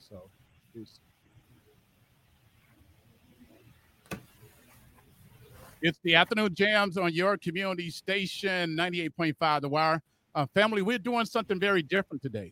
So, it's the afternoon jams on your community station, 98.5 The Wire. Family, we're doing something very different today.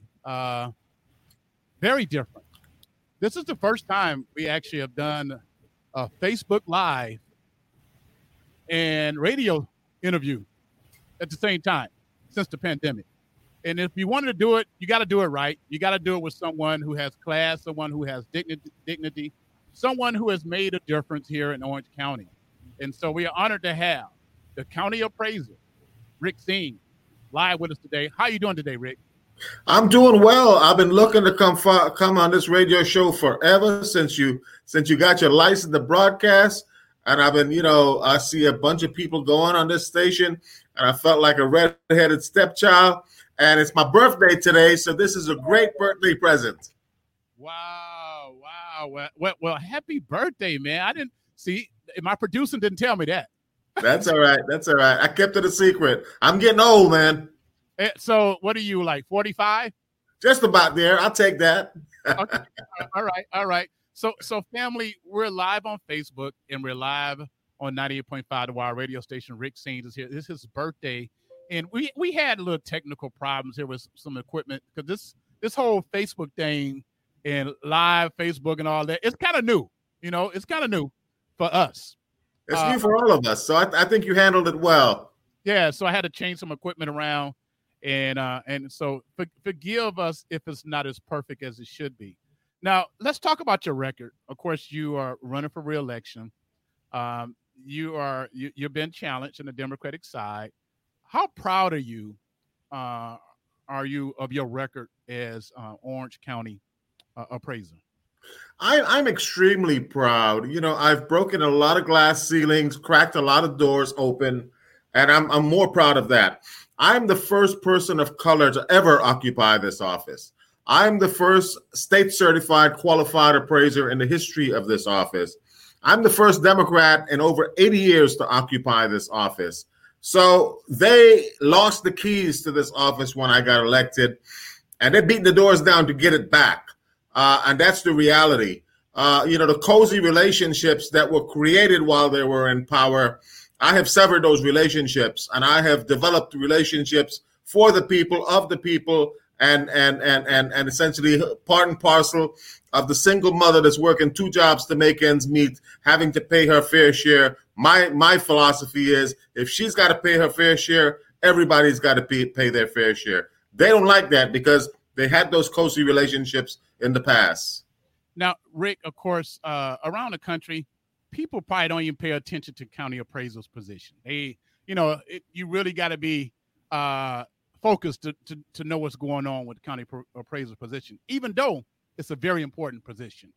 Very different. This is the first time we actually have done a Facebook Live and radio interview at the same time since the pandemic. And if you wanted to do it, you got to do it right. You got to do it with someone who has class, someone who has dignity, someone who has made a difference here in Orange County. And so we are honored to have the county appraiser, Rick Singh, live with us today. How are you doing today, Rick? I'm doing well. I've been looking to come on this radio show forever since you got your license to broadcast. And I've been, I see a bunch of people going on this station, and I felt like a red-headed stepchild. And it's my birthday today, so this is a great birthday present. Wow. Well, happy birthday, man. I didn't see, my producer didn't tell me that. That's all right. I kept it a secret. I'm getting old, man. So what are you, like 45? Just about there. I'll take that. Okay. All right. So family, we're live on Facebook and we're live on 98.5 The Wire radio station. Rick Singh is here. This is his birthday. And we had a little technical problems here with some equipment because this whole Facebook thing and live Facebook and all that, it's kind of new. It's kind of new for us. It's new for all of us. So I think you handled it well. Yeah. So I had to change some equipment around. And so forgive us if it's not as perfect as it should be. Now, let's talk about your record. Of course, you are running for re-election. You've been challenged on the Democratic side. How proud are you of your record as Orange County appraiser? I'm extremely proud. I've broken a lot of glass ceilings, cracked a lot of doors open, and I'm more proud of that. I'm the first person of color to ever occupy this office. I'm the first state-certified qualified appraiser in the history of this office. I'm the first Democrat in over 80 years to occupy this office. So they lost the keys to this office when I got elected, and they're beating the doors down to get it back. And that's the reality. The cozy relationships that were created while they were in power, I have severed those relationships, and I have developed relationships for the people, of the people, and essentially part and parcel of the single mother that's working two jobs to make ends meet, having to pay her fair share. My philosophy is if she's got to pay her fair share, everybody's got to pay their fair share. They don't like that because they had those cozy relationships in the past. Now, Rick, of course, around the country, people probably don't even pay attention to county appraiser's position. You really got to be focused to know what's going on with the county appraiser's position, even though it's a very important position.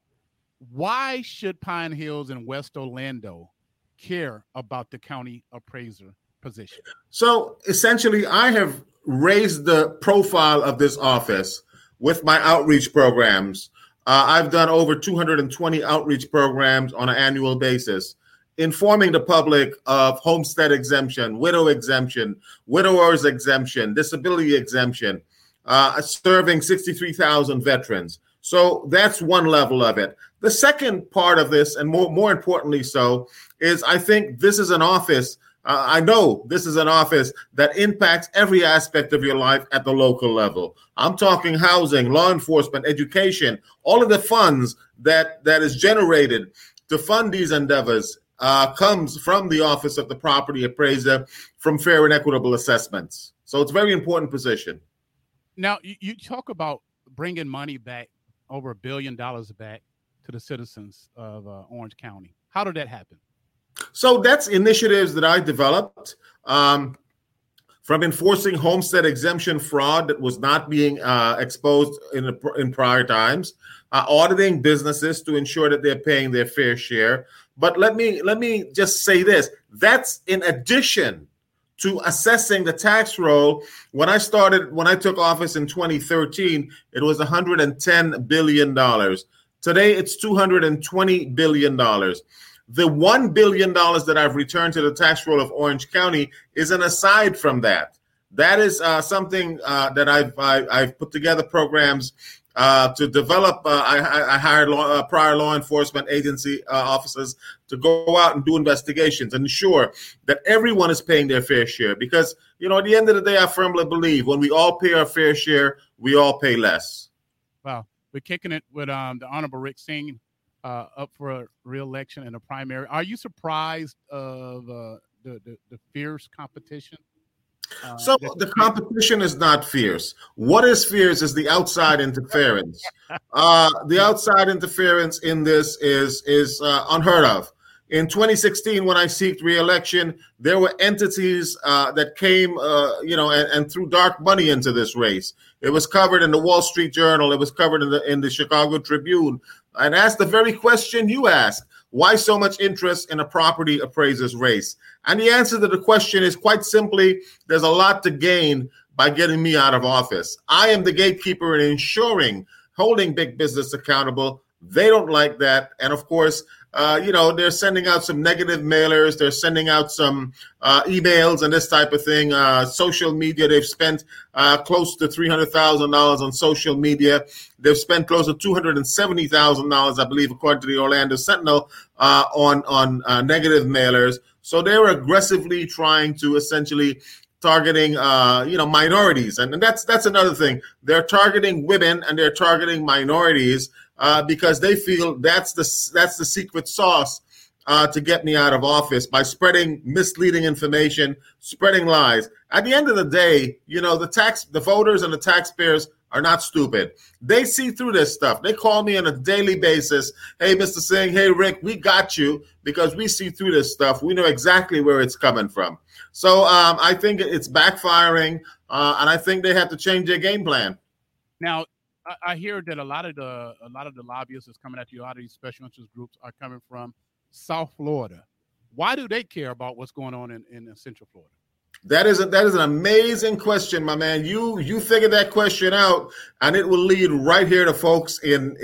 Why should Pine Hills and West Orlando care about the county appraiser position? So essentially, I have raised the profile of this office with my outreach programs. I've done over 220 outreach programs on an annual basis, informing the public of homestead exemption, widow exemption, widower's exemption, disability exemption, serving 63,000 veterans. So that's one level of it. The second part of this, and more importantly so, is I think this is an office, I know this is an office that impacts every aspect of your life at the local level. I'm talking housing, law enforcement, education, all of the funds that is generated to fund these endeavors comes from the Office of the Property Appraiser, from fair and equitable assessments. So it's a very important position. Now, you talk about bringing money back, over $1 billion back to the citizens of Orange County. How did that happen? So that's initiatives that I developed from enforcing homestead exemption fraud that was not being exposed in prior times, auditing businesses to ensure that they're paying their fair share. But let me just say this: that's in addition to assessing the tax roll. When I took office in 2013, it was $110 billion. Today, it's $220 billion. The $1 billion that I've returned to the tax roll of Orange County is an aside from that. That is something that I've put together programs to develop. I hired prior law enforcement agency officers to go out and do investigations and ensure that everyone is paying their fair share. Because, at the end of the day, I firmly believe when we all pay our fair share, we all pay less. Wow. We're kicking it with the Honorable Rick Singh up for a re-election in a primary. Are you surprised of the fierce competition? So the competition is not fierce. What is fierce is the outside interference. The outside interference in this is unheard of. In 2016, when I seeked re-election, there were entities that came, and threw dark money into this race. It was covered in the Wall Street Journal. It was covered in the Chicago Tribune, and asked the very question you asked: why so much interest in a property appraiser's race? And the answer to the question is quite simply: there's a lot to gain by getting me out of office. I am the gatekeeper in ensuring holding big business accountable. They don't like that, and of course, they're sending out some negative mailers. They're sending out some emails and this type of thing. Social media, they've spent close to $300,000 on social media. They've spent close to $270,000, I believe, according to the Orlando Sentinel, on negative mailers. So they're aggressively trying to essentially targeting, minorities. And that's another thing. They're targeting women and they're targeting minorities because they feel that's the secret sauce to get me out of office by spreading misleading information, spreading lies. At the end of the day, the voters and the taxpayers are not stupid. They see through this stuff. They call me on a daily basis. Hey, Mr. Singh. Hey, Rick, we got you because we see through this stuff. We know exactly where it's coming from. So I think it's backfiring, and I think they have to change their game plan. Now, I hear that a lot of the lobbyists that's coming at you, a lot of these special interest groups are coming from South Florida. Why do they care about what's going on in Central Florida? That is an amazing question, my man. You figured that question out, and it will lead right here to folks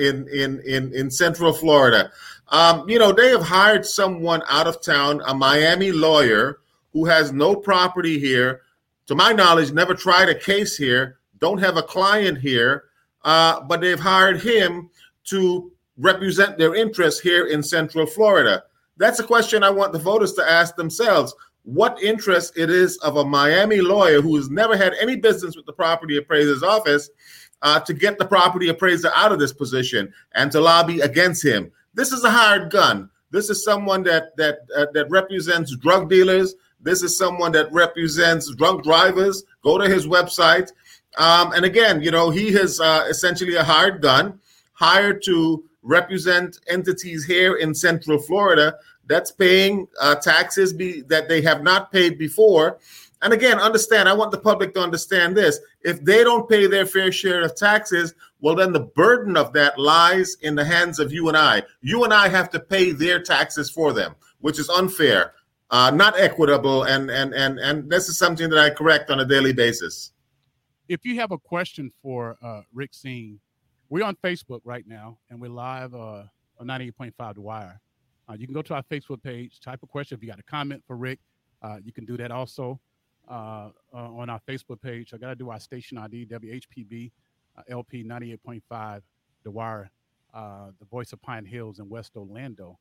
in Central Florida. They have hired someone out of town, a Miami lawyer who has no property here, to my knowledge, never tried a case here, don't have a client here, but they've hired him to represent their interests here in Central Florida. That's a question I want the voters to ask themselves. What interest it is of a Miami lawyer who has never had any business with the property appraiser's office to get the property appraiser out of this position and to lobby against him. This is a hired gun. This is someone that represents drug dealers. This is someone that represents drunk drivers. Go to his website. And again, he has essentially a hired gun, hired to represent entities here in Central Florida that's paying taxes that they have not paid before. And again, I want the public to understand this. If they don't pay their fair share of taxes, well, then the burden of that lies in the hands of you and I. You and I have to pay their taxes for them, which is unfair, not equitable. And this is something that I correct on a daily basis. If you have a question for Rick Singh, we're on Facebook right now, and we're live on 98.5 The Wire. You can go to our Facebook page, type a question. If you got a comment for Rick, you can do that also on our Facebook page. I got to do our station ID, WHPB, LP 98.5 The Wire, the voice of Pine Hills in West Orlando.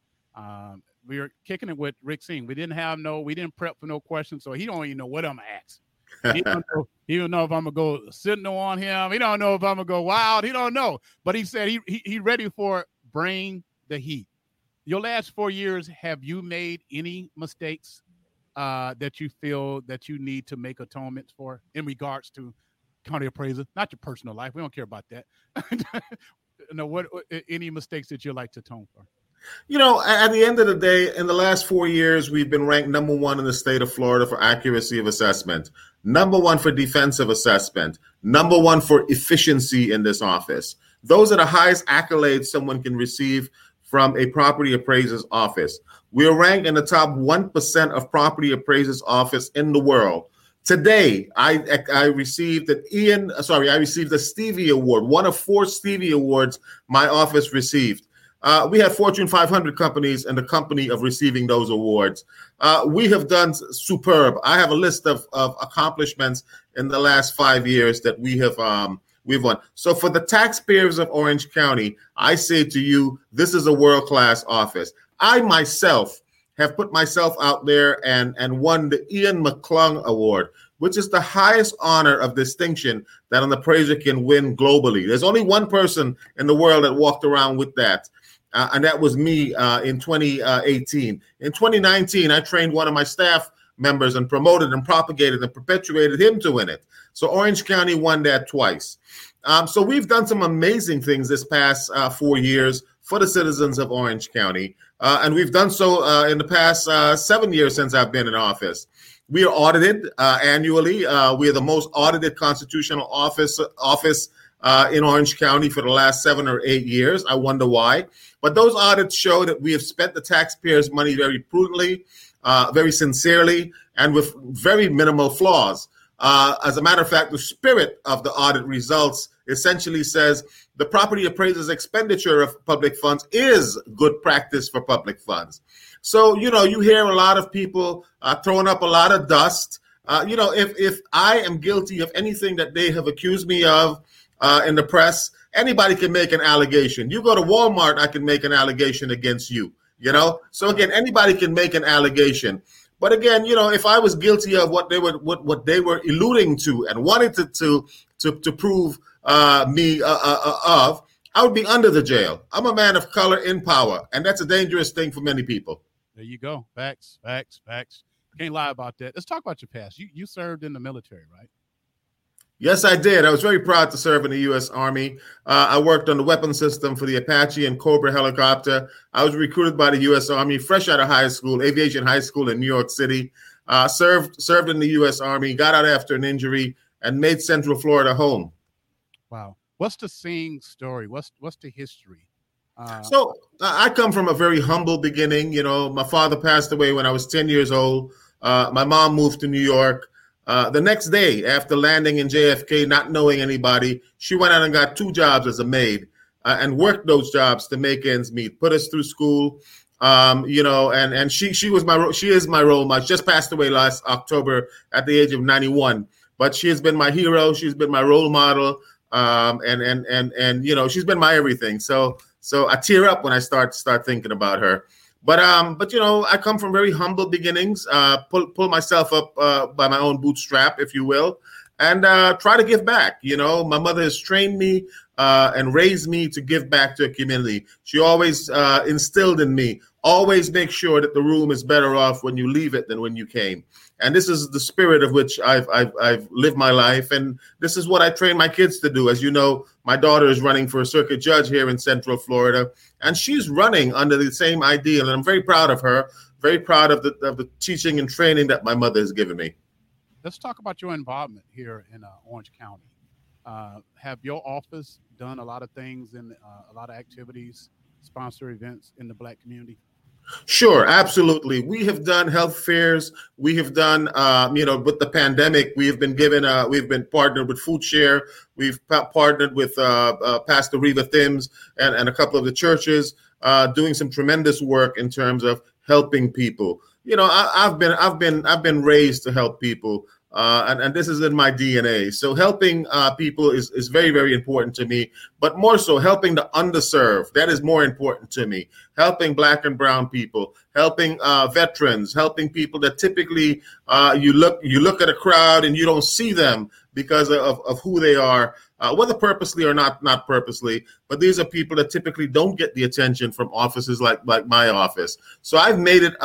We are kicking it with Rick Singh. We didn't prep for no questions, so he don't even know what I'm going to ask. He don't know if I'm gonna go Sentinel on him. He don't know if I'm gonna go wild. He don't know. But he said he ready for bring the heat. Your last 4 years, have you made any mistakes that you feel that you need to make atonements for in regards to county appraiser? Not your personal life. We don't care about that. No, what any mistakes that you'd like to atone for? At the end of the day, in the last 4 years, we've been ranked number one in the state of Florida for accuracy of assessment, number one for defensive assessment, number one for efficiency in this office. Those are the highest accolades someone can receive from a property appraiser's office. We are ranked in the top 1% of property appraisers' office in the world. Today, I received a Stevie Award, one of 4 Stevie Awards my office received. We have Fortune 500 companies in the company of receiving those awards. We have done superb. I have a list of accomplishments in the last 5 years that we have we've won. So for the taxpayers of Orange County, I say to you, this is a world-class office. I myself have put myself out there and won the Ian McClung Award, which is the highest honor of distinction that an appraiser can win globally. There's only one person in the world that walked around with that, and that was me in 2018. In 2019, I trained one of my staff members and promoted and propagated and perpetuated him to win it. So Orange County won that twice. So we've done some amazing things this past 4 years for the citizens of Orange County. And we've done so in the past 7 years since I've been in office. We are audited annually. We are the most audited constitutional office in Orange County for the last 7 or 8 years. I wonder why. But those audits show that we have spent the taxpayers' money very prudently, very sincerely, and with very minimal flaws. As a matter of fact, the spirit of the audit results essentially says the property appraiser's expenditure of public funds is good practice for public funds. So, you hear a lot of people throwing up a lot of dust. If I am guilty of anything that they have accused me of in the press, anybody can make an allegation. You go to Walmart, I can make an allegation against you, So again, anybody can make an allegation. But again, if I was guilty of what they were alluding to and wanted to prove me of, I would be under the jail. I'm a man of color in power, and that's a dangerous thing for many people. There you go. Facts. Can't lie about that. Let's talk about your past. You served in the military, right? Yes, I did. I was very proud to serve in the U.S. Army. I worked on the weapon system for the Apache and Cobra helicopter. I was recruited by the U.S. Army fresh out of high school, aviation high school in New York City. Served in the U.S. Army, got out after an injury, and made Central Florida home. Wow. What's the Singh story? What's the history? So I come from a very humble beginning. My father passed away when I was 10 years old. My mom moved to New York. The next day after landing in JFK, not knowing anybody, she went out and got 2 jobs as a maid and worked those jobs to make ends meet, put us through school. And she is my role model. She just passed away last October at the age of 91, but she has been my hero. She's been my role model. And she's been my everything. So I tear up when I start thinking about her. But I come from very humble beginnings, pull myself up by my own bootstrap, if you will, and try to give back. My mother has trained me and raised me to give back to a community. She always instilled in me, always make sure that the room is better off when you leave it than when you came. And this is the spirit of which I've lived my life. And this is what I train my kids to do. As you know, my daughter is running for a circuit judge here in Central Florida, and she's running under the same ideal. And I'm very proud of her, very proud of the teaching and training that my mother has given me. Let's talk about your involvement here in Orange County. Have your office done a lot of things and a lot of activities, sponsor events in the Black community? Sure, absolutely. We have done health fairs. We have done, with the pandemic, we've been partnered with Food Share. We've partnered with Pastor Reva Thims and a couple of the churches, doing some tremendous work in terms of helping people. I've been raised to help people. And this is in my DNA. So helping people is very, very important to me, but more so helping the underserved. That is more important to me. Helping Black and brown people, helping veterans, helping people that typically you look at a crowd and you don't see them because of who they are, whether purposely or not purposely. But these are people that typically don't get the attention from offices like my office. So I've made it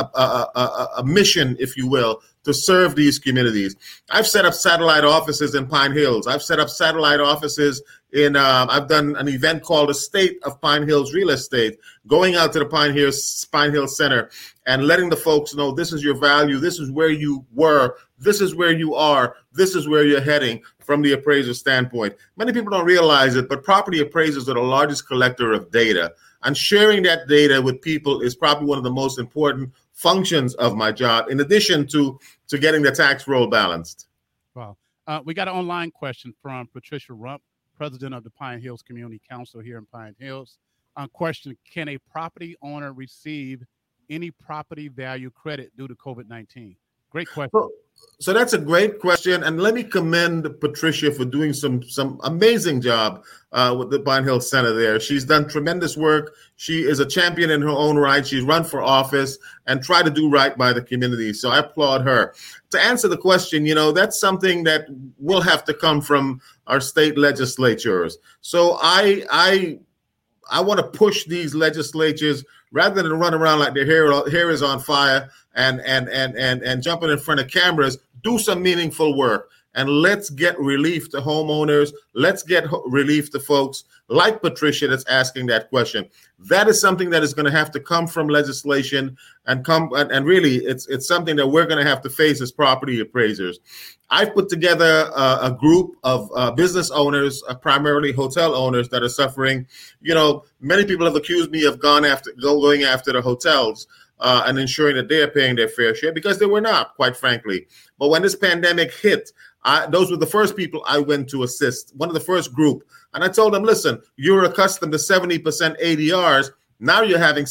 a mission, if you will, to serve these communities. I've set up satellite offices in Pine Hills. I've set up satellite offices I've done an event called the State of Pine Hills Real Estate, going out to the Pine Hills Center and letting the folks know this is your value, this is where you were, this is where you are, this is where you're heading from the appraiser standpoint. Many people don't realize it, but property appraisers are the largest collector of data. And sharing that data with people is probably one of the most important functions of my job, in addition to getting the tax roll balanced. Wow. We got an online question from Patricia Rump, president of the Pine Hills Community Council here in Pine Hills. Question, can a property owner receive any property value credit due to COVID-19? Great question. So that's a great question, and let me commend Patricia for doing some amazing job with the Pine Hill Center there. She's done tremendous work. She is a champion in her own right. She's run for office and tried to do right by the community. So I applaud her. To answer the question, that's something that will have to come from our state legislatures. So I want to push these legislatures rather than run around like their hair is on fire and jumping in front of cameras. Do some meaningful work and let's get relief to homeowners. Let's get relief to folks like Patricia that's asking that question. That is something that is going to have to come from legislation and really it's something that we're going to have to face as property appraisers. I've put together a group of business owners, primarily hotel owners that are suffering. Many people have accused me of going after the hotels and ensuring that they're paying their fair share because they were not, quite frankly. But when this pandemic hit, those were the first people I went to assist, one of the first group. And I told them, listen, you're accustomed to 70% ADRs. Now you're having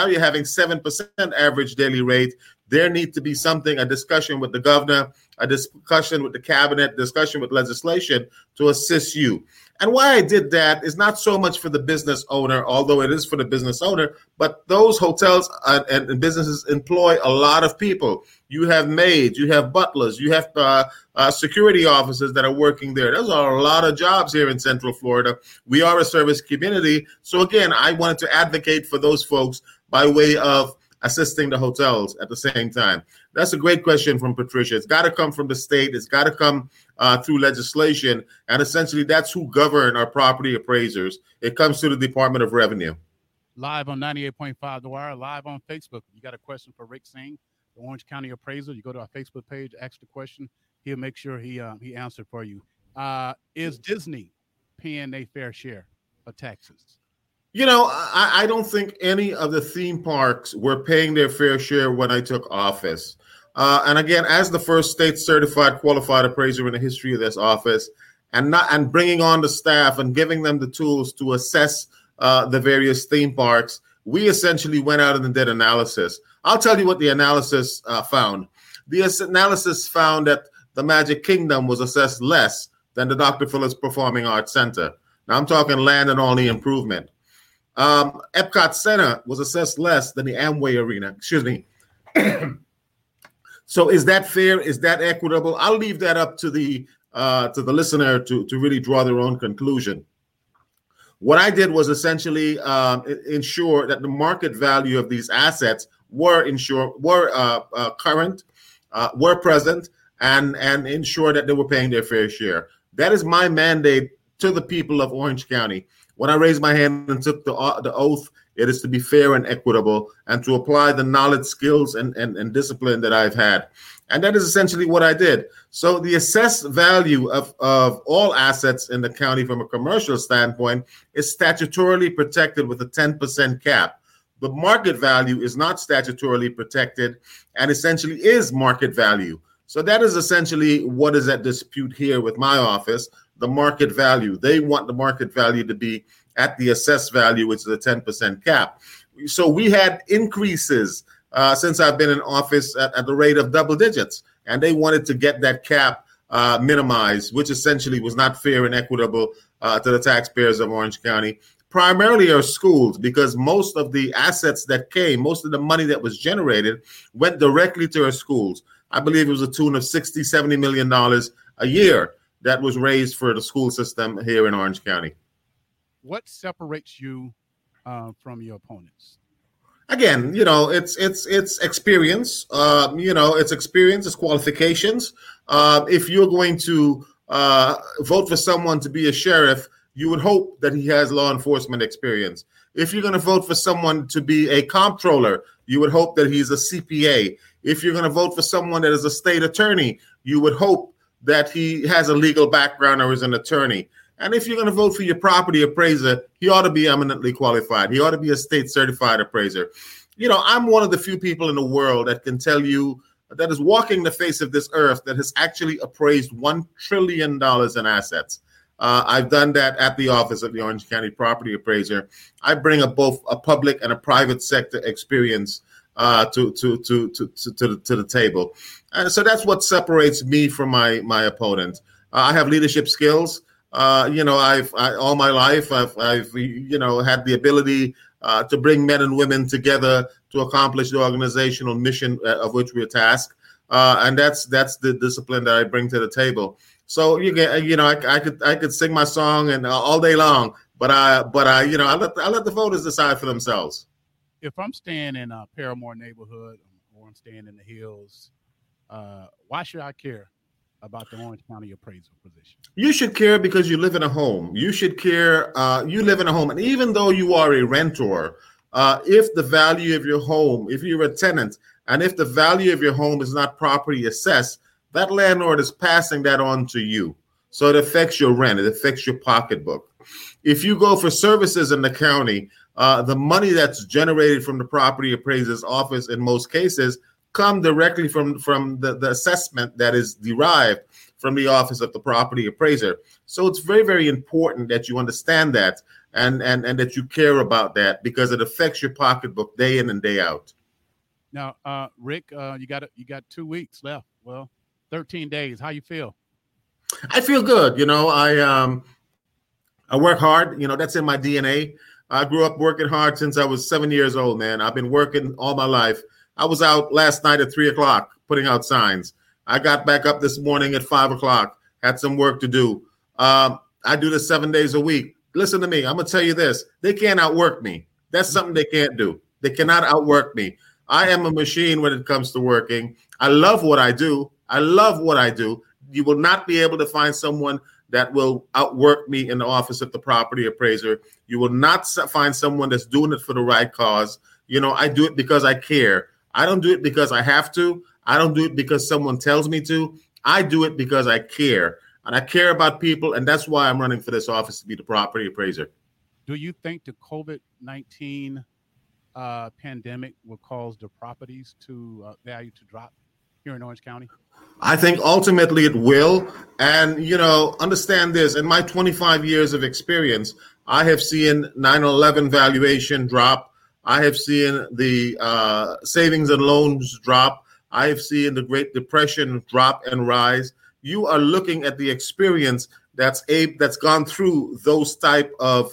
7% average daily rate. There need to be a discussion with the governor, a discussion with the cabinet, discussion with legislation to assist you. And why I did that is not so much for the business owner, although it is for the business owner, but those hotels and businesses employ a lot of people. You have maids, you have butlers, you have security officers that are working there. Those are a lot of jobs here in Central Florida. We are a service community. So again, I wanted to advocate for those folks by way of assisting the hotels at the same time. That's a great question from Patricia. It's got to come from the state. It's got to come through legislation. And essentially, that's who govern our property appraisers. It comes to the Department of Revenue. Live on 98.5 The Wire, live on Facebook. You got a question for Rick Singh, the Orange County appraiser. You go to our Facebook page, ask the question. He'll make sure he answered for you. Is Disney paying their fair share of taxes? I don't think any of the theme parks were paying their fair share when I took office. And again, as the first state certified qualified appraiser in the history of this office, and bringing on the staff and giving them the tools to assess the various theme parks, we essentially went out and did analysis. I'll tell you what the analysis found. The analysis found that the Magic Kingdom was assessed less than the Dr. Phillips Performing Arts Center. Now I'm talking land and only improvement. Epcot Center was assessed less than the Amway Arena. Excuse me. So is that fair? Is that equitable? I'll leave that up to the listener to really draw their own conclusion. What I did was essentially ensure that the market value of these assets were current, were present, and ensure that they were paying their fair share. That is my mandate to the people of Orange County. When I raised my hand and took the oath, it is to be fair and equitable and to apply the knowledge, skills, and discipline that I've had. And that is essentially what I did. So the assessed value of all assets in the county from a commercial standpoint is statutorily protected with a 10% cap. The market value is not statutorily protected and essentially is market value. So that is essentially what is at dispute here with my office. The market value. They want the market value to be at the assessed value, which is a 10% cap. So we had increases since I've been in office at the rate of double digits, and they wanted to get that cap minimized, which essentially was not fair and equitable to the taxpayers of Orange County. Primarily our schools, because most of the assets that came, most of the money that was generated went directly to our schools. I believe it was a tune of $60-70 million a year that was raised for the school system here in Orange County. What separates you from your opponents? Again, it's experience. It's experience, it's qualifications. If you're going to vote for someone to be a sheriff, you would hope that he has law enforcement experience. If you're going to vote for someone to be a comptroller, you would hope that he's a CPA. If you're going to vote for someone that is a state attorney, you would hope that he has a legal background or is an attorney. And if you're going to vote for your property appraiser, he ought to be eminently qualified. He ought to be a state certified appraiser. I'm one of the few people in the world that can tell you that is walking the face of this earth that has actually appraised $1 trillion in assets. I've done that at the office of the Orange County Property Appraiser. I bring both a public and a private sector experience to the table. And so that's what separates me from my opponent. I have leadership skills. I've all my life I've had the ability to bring men and women together to accomplish the organizational mission of which we're tasked, and that's the discipline that I bring to the table. So I could sing my song and all day long, but I let the voters decide for themselves. If I'm staying in a Paramore neighborhood or I'm staying in the hills, why should I care about the Orange County appraisal position? You should care because you live in a home. You should care. You live in a home. And even though you are a rentor, if the value of your home, if you're a tenant, and if the value of your home is not properly assessed, that landlord is passing that on to you. So it affects your rent. It affects your pocketbook. If you go for services in the county, the money that's generated from the property appraiser's office in most cases come directly from the assessment that is derived from the office of the property appraiser. So it's very, very important that you understand that and that you care about that, because it affects your pocketbook day in and day out. Now, Rick, you got 2 weeks left. Well, 13 days. How you feel? I feel good. I work hard. That's in my DNA. I grew up working hard since I was 7 years old, man. I've been working all my life. I was out last night at 3:00 putting out signs. I got back up this morning at 5:00, had some work to do. I do this 7 days a week. Listen to me. I'm going to tell you this. They can't outwork me. That's something they can't do. They cannot outwork me. I am a machine when it comes to working. I love what I do. You will not be able to find someone that will outwork me in the office of the property appraiser. You will not find someone that's doing it for the right cause. I do it because I care. I don't do it because I have to. I don't do it because someone tells me to. I do it because I care. And I care about people, and that's why I'm running for this office, to be the property appraiser. Do you think the COVID-19 pandemic will cause the properties value to drop here in Orange County? I think ultimately it will. And, understand this. In my 25 years of experience, I have seen 9/11 valuation drop. I have seen the savings and loans drop. I have seen the Great Depression drop and rise. You are looking at the experience that's gone through those type of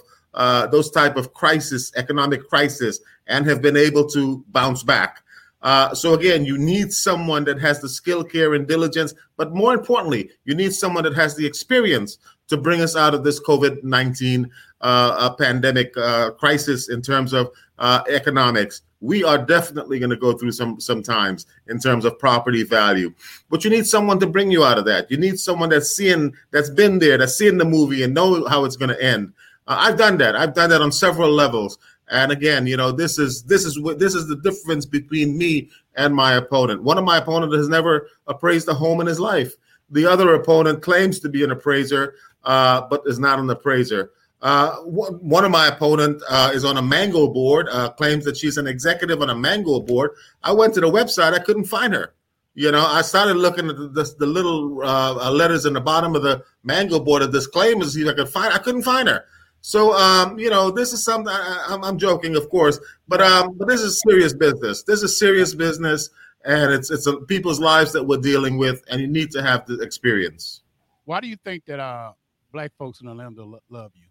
crisis, economic crisis, and have been able to bounce back. So again, you need someone that has the skill, care, and diligence, but more importantly, you need someone that has the experience to bring us out of this COVID-19 pandemic crisis in terms of economics. We are definitely going to go through some times in terms of property value, but you need someone to bring you out of that. You need someone that's been there, that's seen the movie and know how it's going to end. I've done that. I've done that on several levels. And again, this is the difference between me and my opponent. One of my opponents has never appraised a home in his life. The other opponent claims to be an appraiser, but is not an appraiser. One of my opponent is on a Mango board, claims that she's an executive on a Mango board. I went to the website. I couldn't find her. I started looking at the little letters in the bottom of the Mango board of disclaimers, see if I could find. I couldn't find her. So, this is something. I'm joking, of course, but this is serious business. This is serious business, and it's people's lives that we're dealing with, and you need to have the experience. Why do you think that Black folks in Orlando love you?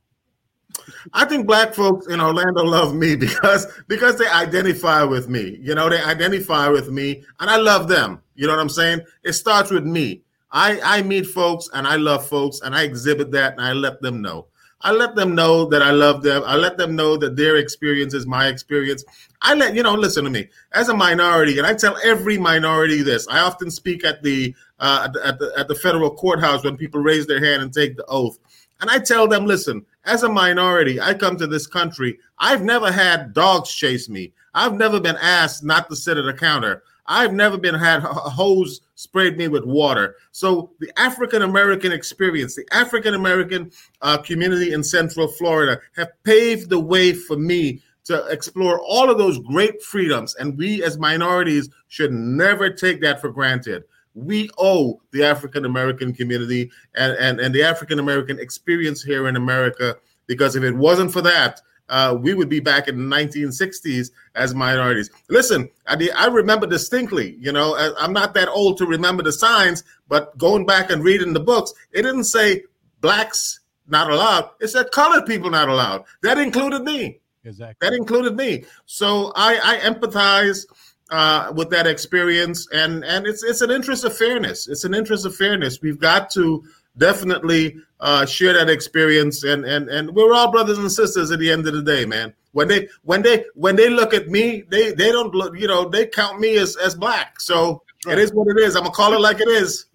I think Black folks in Orlando love me because they identify with me. They identify with me, and I love them. You know what I'm saying? It starts with me. I meet folks, and I love folks, and I exhibit that, and I let them know. I let them know that I love them. I let them know that their experience is my experience. Listen to me. As a minority, and I tell every minority this. I often speak at the federal courthouse when people raise their hand and take the oath. And I tell them, listen, as a minority, I come to this country. I've never had dogs chase me. I've never been asked not to sit at a counter. I've never had a hose sprayed me with water. So the African-American experience, the African-American community in Central Florida have paved the way for me to explore all of those great freedoms. And we as minorities should never take that for granted. We owe the African-American community and the African-American experience here in America, because if it wasn't for that, we would be back in the 1960s as minorities. Listen, I remember distinctly, I'm not that old to remember the signs, but going back and reading the books, it didn't say blacks not allowed. It said colored people not allowed. That included me. Exactly. That included me. So I empathize with that experience, and it's an interest of fairness. It's an interest of fairness. We've got to definitely share that experience, and we're all brothers and sisters at the end of the day, man. When they look at me, they don't look, they count me as black. So right. It is what it is. I'm gonna call it like it is.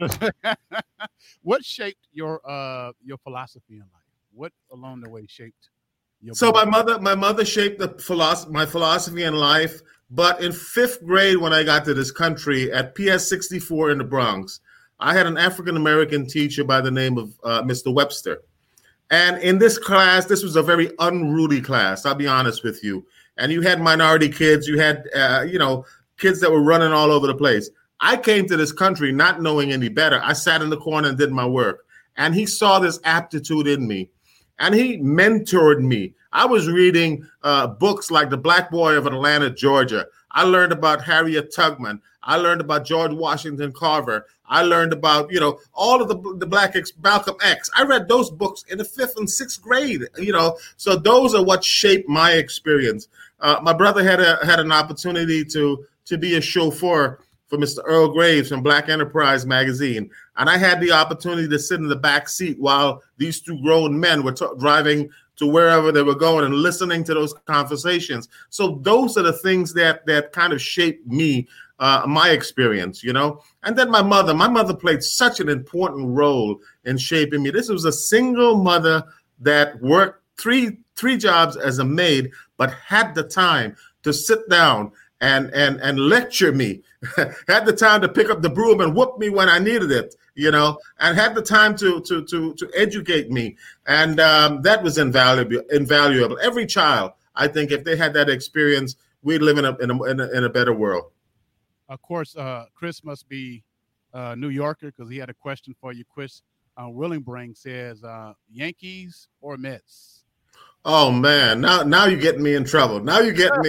What shaped your philosophy in life? What along the way shaped your my mother shaped my philosophy in life. But in 5th grade, when I got to this country at PS 64 in the Bronx, I had an African-American teacher by the name of Mr. Webster. And in this class, this was a very unruly class, I'll be honest with you. And you had minority kids, you had, kids that were running all over the place. I came to this country not knowing any better. I sat in the corner and did my work. And he saw this aptitude in me. And he mentored me. I was reading books like The Black Boy of Atlanta, Georgia. I learned about Harriet Tubman. I learned about George Washington Carver. I learned about, all of the Black Malcolm X. I read those books in the 5th and 6th grade, So those are what shaped my experience. My brother had an opportunity to be a chauffeur for Mr. Earl Graves from Black Enterprise magazine. And I had the opportunity to sit in the back seat while these two grown men were driving to wherever they were going and listening to those conversations. So those are the things that kind of shaped me, my experience, And then my mother played such an important role in shaping me. This was a single mother that worked three jobs as a maid, but had the time to sit down and lecture me, had the time to pick up the broom and whoop me when I needed it, and had the time to educate me. And that was invaluable. Every child, I think, if they had that experience, we'd live in a better world. Of course, Chris must be a New Yorker because he had a question for you. Chris Willingbrink says, Yankees or Mets? Oh man, now you're getting me in trouble. Well,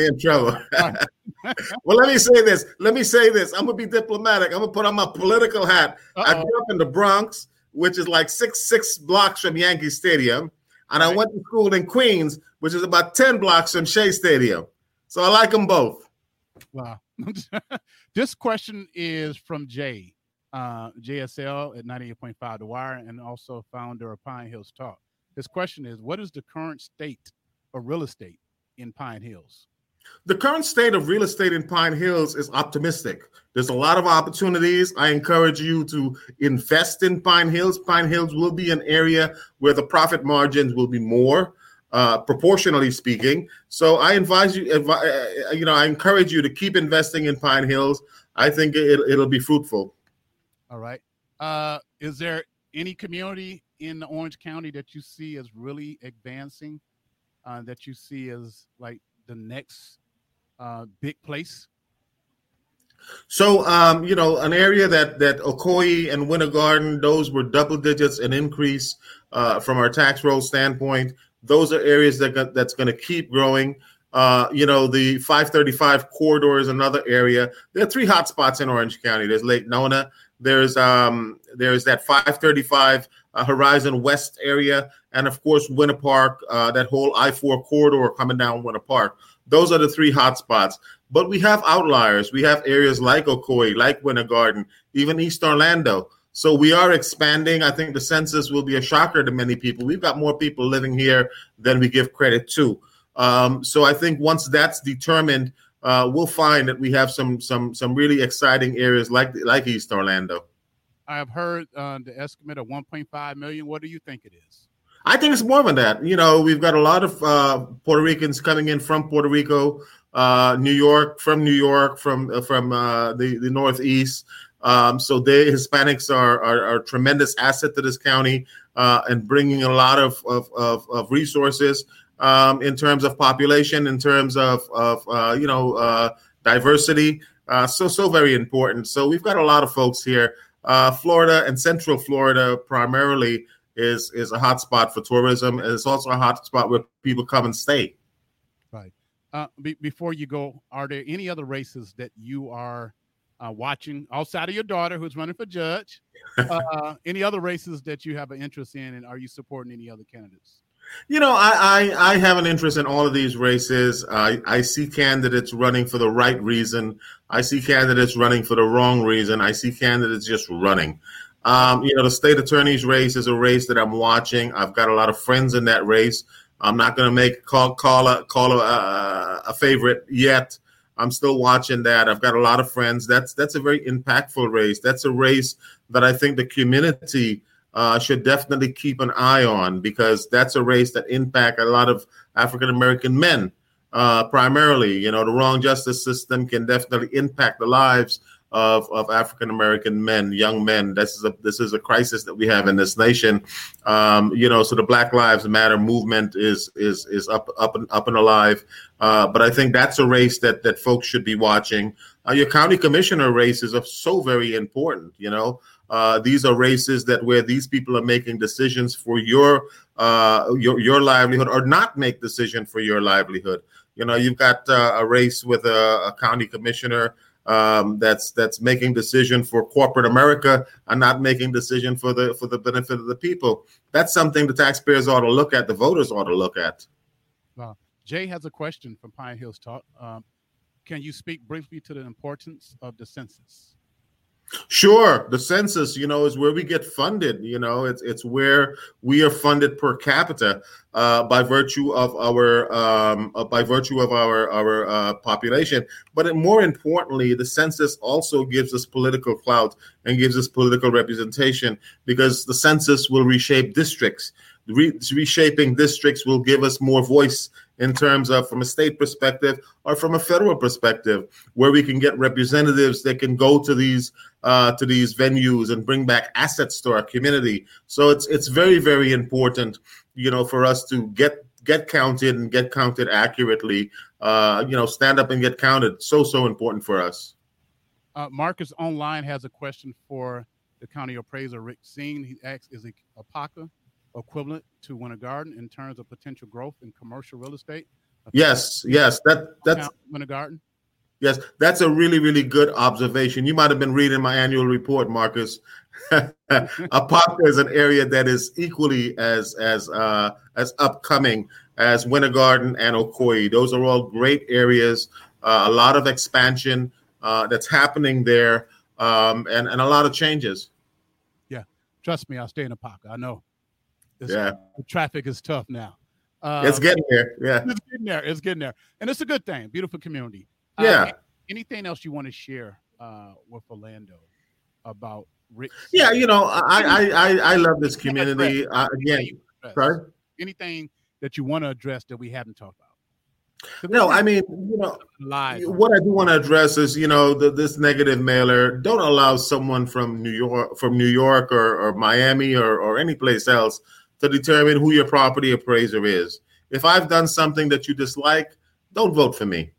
let me say this. I'm gonna be diplomatic. I'm gonna put on my political hat. I grew up in the Bronx, which is like six blocks from Yankee Stadium, and I went to school in Queens, which is about 10 blocks from Shea Stadium. So I like them both. Wow. This question is from Jay, JSL at 98.5 The Wire, and also founder of Pine Hills Talk. His question is, what is the current state of real estate in Pine Hills? The current state of real estate in Pine Hills is optimistic. There's a lot of opportunities. I encourage you to invest in Pine Hills. Pine Hills will be an area where the profit margins will be more, proportionally speaking. So I advise you, I encourage you to keep investing in Pine Hills. I think it'll be fruitful. All right. Is there any community in Orange County that you see as really advancing, that you see as like the next big place? So, an area that Ocoee and Winter Garden, those were double digits in increase from our tax roll standpoint. Those are areas that's going to keep growing. The 535 corridor is another area. There are 3 hot spots in Orange County. There's Lake Nona. There's that 535 Horizon West area, and of course Winter Park, that whole I-4 corridor coming down Winter Park. Those are the 3 hot spots. But we have outliers. We have areas like Ocoee, like Winter Garden, even East Orlando. So we are expanding. I think the census will be a shocker to many people. We've got more people living here than we give credit to. So I think once that's determined, we'll find that we have some really exciting areas like East Orlando. I have heard the estimate of 1.5 million. What do you think it is? I think it's more than that. We've got a lot of Puerto Ricans coming in from Puerto Rico, New York, from the Northeast. So the Hispanics are a tremendous asset to this county and bringing a lot of resources in terms of population, in terms of diversity. So very important. So we've got a lot of folks here. Florida and Central Florida primarily is a hot spot for tourism. And it's also a hot spot where people come and stay. Before you go, are there any other races that you are watching outside of your daughter who's running for judge? Any other races that you have an interest in, and are you supporting any other candidates? I have an interest in all of these races. I see candidates running for the right reason. I see candidates running for the wrong reason. I see candidates just running. The state attorney's race is a race that I'm watching. I've got a lot of friends in that race. I'm not going to make call a favorite yet. I'm still watching that. I've got a lot of friends. That's a very impactful race. That's a race that I think the community should definitely keep an eye on, because that's a race that impacts a lot of African American men primarily. The wrong justice system can definitely impact the lives of African American men, young men. This is a crisis that we have in this nation. So the Black Lives Matter movement is up and alive. But I think that's a race that folks should be watching. Your county commissioner races are so very important. These are races where these people are making decisions for your livelihood, or not make decision for your livelihood. You've got a race with a county commissioner that's making decision for corporate America and not making decision for the benefit of the people. That's something the taxpayers ought to look at. The voters ought to look at. Jay has a question from Pine Hills Talk. Can you speak briefly to the importance of the census? Sure. The census, is where we get funded. It's where we are funded per capita by virtue of our population. But more importantly, the census also gives us political clout and gives us political representation, because the census will reshape districts. Reshaping districts will give us more voice in terms of, from a state perspective or from a federal perspective, where we can get representatives that can go to these venues and bring back assets to our community. So it's very, very important, for us to get counted and get counted accurately. Stand up and get counted. So important for us. Marcus online has a question for the county appraiser, Rick Singh. He asks, is APACA equivalent to Winter Garden in terms of potential growth in commercial real estate? Yes, that's Winter Garden. Yes, that's a really, really good observation. You might have been reading my annual report, Marcus. APACA is an area that is equally as upcoming as Winter Garden and Ocoee. Those are all great areas. A lot of expansion that's happening there, and a lot of changes. Yeah, trust me, I'll stay in APACA. I know. The traffic is tough now. It's getting there. Yeah, it's getting there, and it's a good thing. Beautiful community. Yeah. Anything else you want to share with Orlando about Rick? Yeah, I love this community. Sorry. Anything that you want to address that we haven't talked about? No, I mean, what I do want to address is, this negative mailer. Don't allow someone from New York or Miami or any place else to determine who your property appraiser is. If I've done something that you dislike, don't vote for me,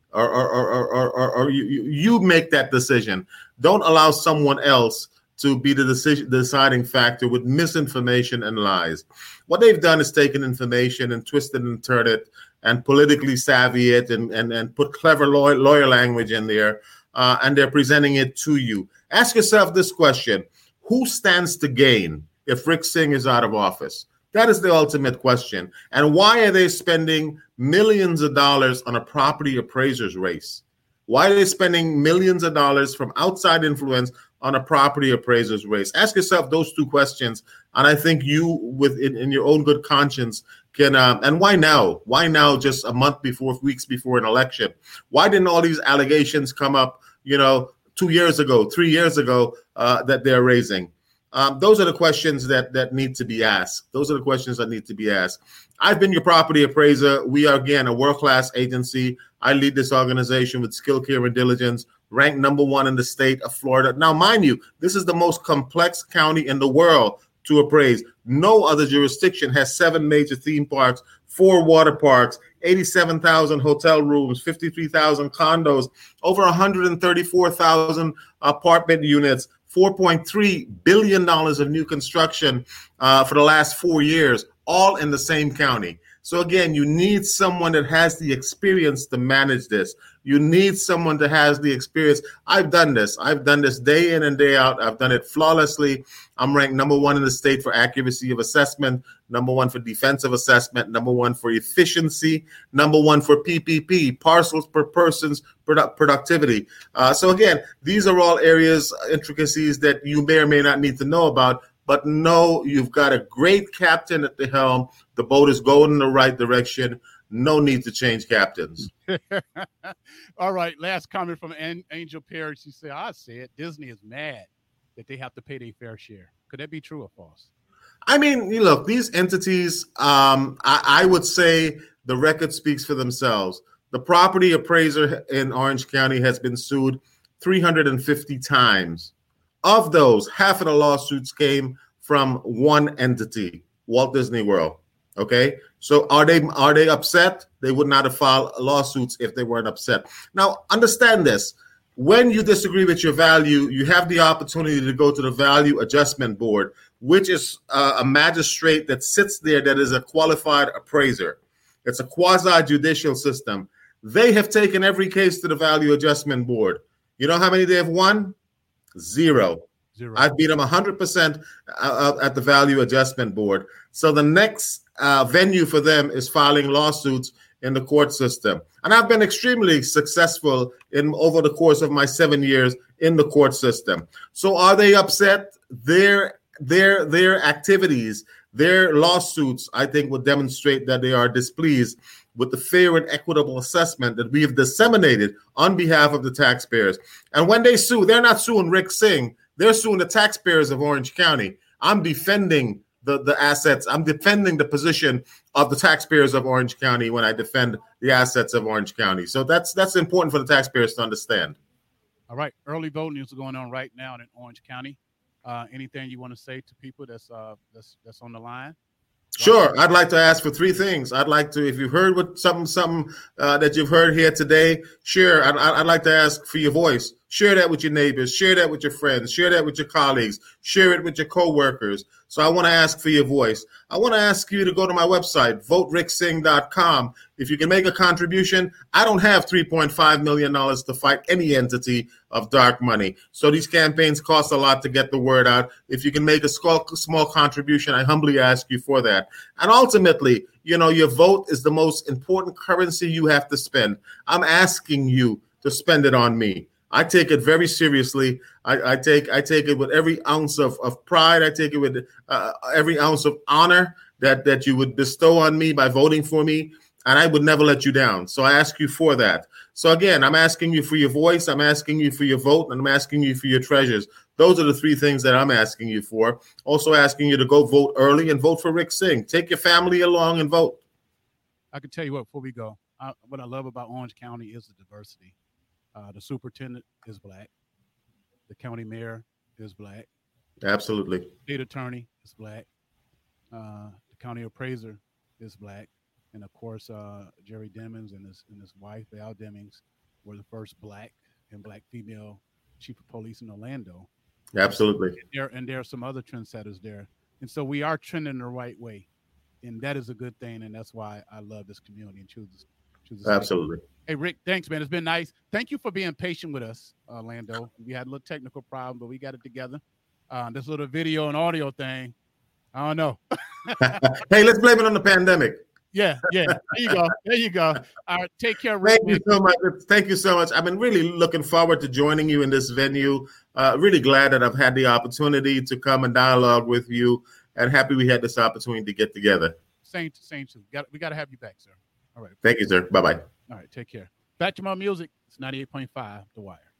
or you make that decision. Don't allow someone else to be the deciding factor with misinformation and lies. What they've done is taken information and twisted and turned it and politically savvy it and put clever lawyer language in there, and they're presenting it to you. Ask yourself this question: who stands to gain if Rick Singh is out of office? That is the ultimate question. And why are they spending millions of dollars on a property appraiser's race? Why are they spending millions of dollars from outside influence on a property appraiser's race? Ask yourself those two questions, and I think you, in your own good conscience, can. And why now? Why now? Just a month before, weeks before an election? Why didn't all these allegations come up? 2 years ago, 3 years ago, that they're raising. Those are the questions that need to be asked. Those are the questions that need to be asked. I've been your property appraiser. We are, again, a world-class agency. I lead this organization with skill, care, and diligence, ranked number 1 in the state of Florida. Now, mind you, this is the most complex county in the world to appraise. No other jurisdiction has 7 major theme parks, 4 water parks, 87,000 hotel rooms, 53,000 condos, over 134,000 apartment units, $4.3 billion of new construction for the last 4 years, all in the same county. So again, you need someone that has the experience to manage this. You need someone that has the experience. I've done this. I've done this day in and day out. I've done it flawlessly. I'm ranked number 1 in the state for accuracy of assessment, number 1 for defensive assessment, number 1 for efficiency, number 1 for PPP, parcels per person's productivity. So again, these are all areas, intricacies that you may or may not need to know about, but know you've got a great captain at the helm. The boat is going in the right direction. No need to change captains. All right. Last comment from Angel Perry. She said, I said Disney is mad that they have to pay their fair share. Could that be true or false? I mean, look, these entities, I would say the record speaks for themselves. The property appraiser in Orange County has been sued 350 times. Of those, half of the lawsuits came from one entity, Walt Disney World. Okay, so are they upset? They would not have filed lawsuits if they weren't upset. Now, understand this. When you disagree with your value, you have the opportunity to go to the Value Adjustment Board, which is a magistrate that sits there that is a qualified appraiser. It's a quasi-judicial system. They have taken every case to the Value Adjustment Board. You know how many they have won? Zero. I've beat them 100% at the Value Adjustment Board. So the next venue for them is filing lawsuits in the court system. And I've been extremely successful over the course of my 7 years in the court system. So are they upset? Their activities, their lawsuits, I think, would demonstrate that they are displeased with the fair and equitable assessment that we have disseminated on behalf of the taxpayers. And when they sue, they're not suing Rick Singh. They're suing the taxpayers of Orange County. I'm defending the assets. I'm defending the position of the taxpayers of Orange County when I defend the assets of Orange County. So that's important for the taxpayers to understand. All right. Early voting is going on right now in Orange County. Anything you want to say to people that's on the line? Sure. I'd like to ask for 3 things. I'd like to, if you've heard what something that you've heard here today, share. I'd like to ask for your voice. Share that with your neighbors. Share that with your friends. Share that with your colleagues. Share it with your coworkers. So I want to ask for your voice. I want to ask you to go to my website, votericksingh.com. If you can make a contribution, I don't have $3.5 million to fight any entity of dark money. So these campaigns cost a lot to get the word out. If you can make a small contribution, I humbly ask you for that. And ultimately, your vote is the most important currency you have to spend. I'm asking you to spend it on me. I take it very seriously. I take it with every ounce of pride. I take it with every ounce of honor that you would bestow on me by voting for me, and I would never let you down. So I ask you for that. So again, I'm asking you for your voice. I'm asking you for your vote, and I'm asking you for your treasures. Those are the 3 things that I'm asking you for. Also asking you to go vote early and vote for Rick Singh. Take your family along and vote. I can tell you what, before we go, what I love about Orange County is the diversity. The superintendent is Black. The county mayor is Black. Absolutely. State attorney is Black. The county appraiser is Black. And of course, Jerry Demings and his wife, Val Demings, were the first Black and Black female chief of police in Orlando. Absolutely. And there are some other trendsetters there. And so we are trending the right way. And that is a good thing. And that's why I love this community and choose Absolutely. Hey, Rick, thanks, man. It's been nice. Thank you for being patient with us, Lando. We had a little technical problem, but we got it together. This little video and audio thing, I don't know. Hey, let's blame it on the pandemic. Yeah. There you go. All right, take care, Rick. Thank you so much. Thank you so much. I've been really looking forward to joining you in this venue. Really glad that I've had the opportunity to come and dialogue with you, and happy we had this opportunity to get together. Same. We got to have you back, sir. All right. Thank you, sir. Bye-bye. All right, take care. Back to my music. It's 98.5 The Wire.